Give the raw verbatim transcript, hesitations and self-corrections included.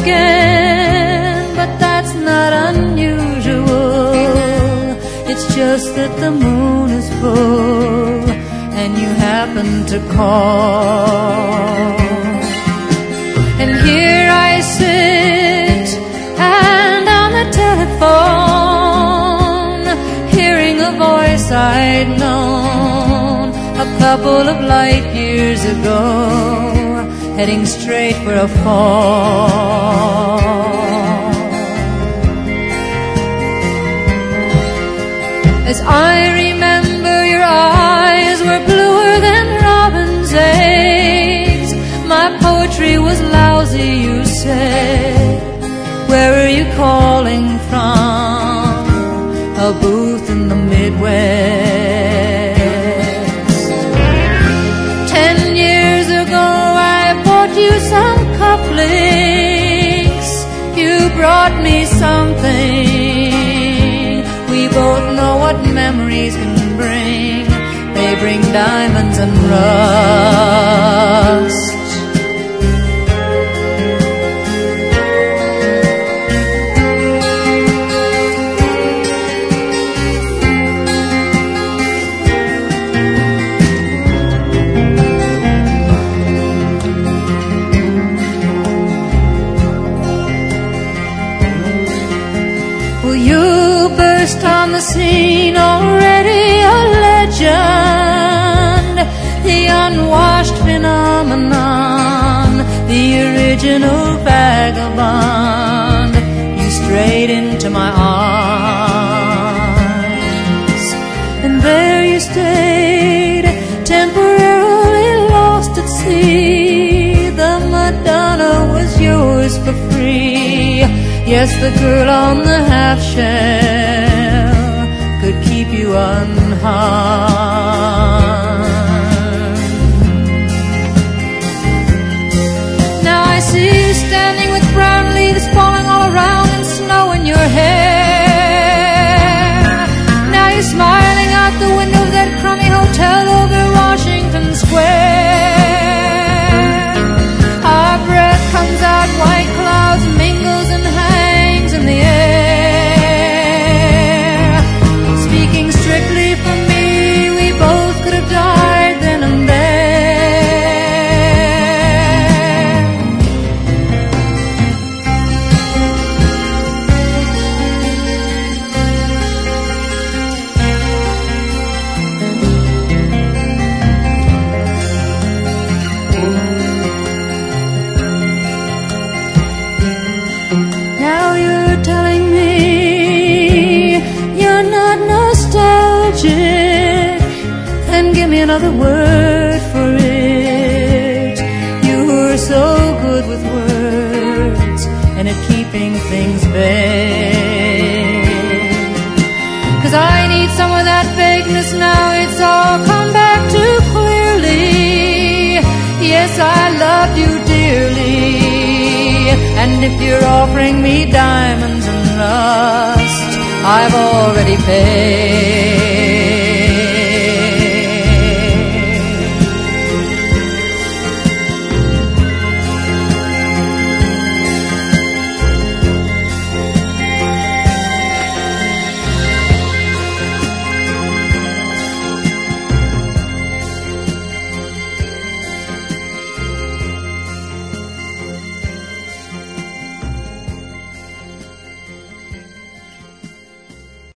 again, but that's not unusual. It's just that the moon is full and you happen to call. And here I sit and on the telephone, hearing a voice I'd known a couple of light years ago, heading straight for a fall. As I remember, your eyes were bluer than robin's eggs. My poetry was lousy, you said. Where are you calling from? A booth in the Midwest. Ten years ago I bought you some cufflinks. You brought me something. We both know what memories can bring. They bring diamonds and rust. On the scene, already a legend, the unwashed phenomenon, the original vagabond. You strayed into my arms, and there you stayed, temporarily lost at sea. The Madonna was yours for free. Yes, the girl on the half shell could keep you unharmed. Now I see you standing with brown leaves falling all around and snow in your hair. Now you're smiling out the window of that crummy hotel over Washington Square. Our breath comes out, white clouds mingles and hangs in the air. Speaking strictly for me, we both could have died then and there. Now you're telling me you're not nostalgic, then give me another word for it. You were so good with words and at keeping things vague. 'Cause I need some of that vagueness now. It's all come back too clearly. Yes, I loved you dearly, and if you're offering me diamonds and rust, I've already paid.